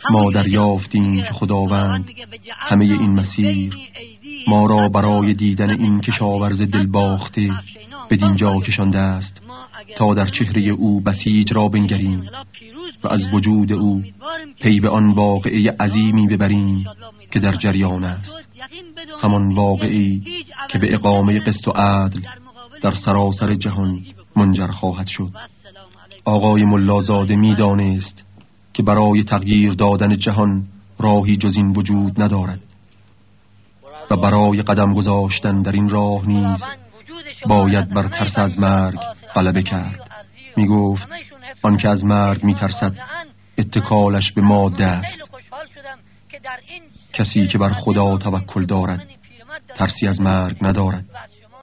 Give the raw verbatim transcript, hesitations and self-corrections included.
ما دریافتیم که خداوند همه این مسیر ما را برای دیدن این کشاورز دلباخته بدین جا کشانده است تا در چهره او بسیج را بنگریم و از وجود او پی به آن واقعه عظیمی ببریم که در جریان است، همان واقعی که به اقامه قسط و عدل در سراسر جهان منجر خواهد شد. آقای ملازاده می دانست که برای تغییر دادن جهان راهی جز این وجود ندارد و برای قدم گذاشتن در این راه نیز باید بر ترس از مرگ غلبه کرد. می گفت آن که از مرگ می ترسد اتکالش به ماده است. کسی که بر خدا توکل دارد ترسی از مرگ ندارد.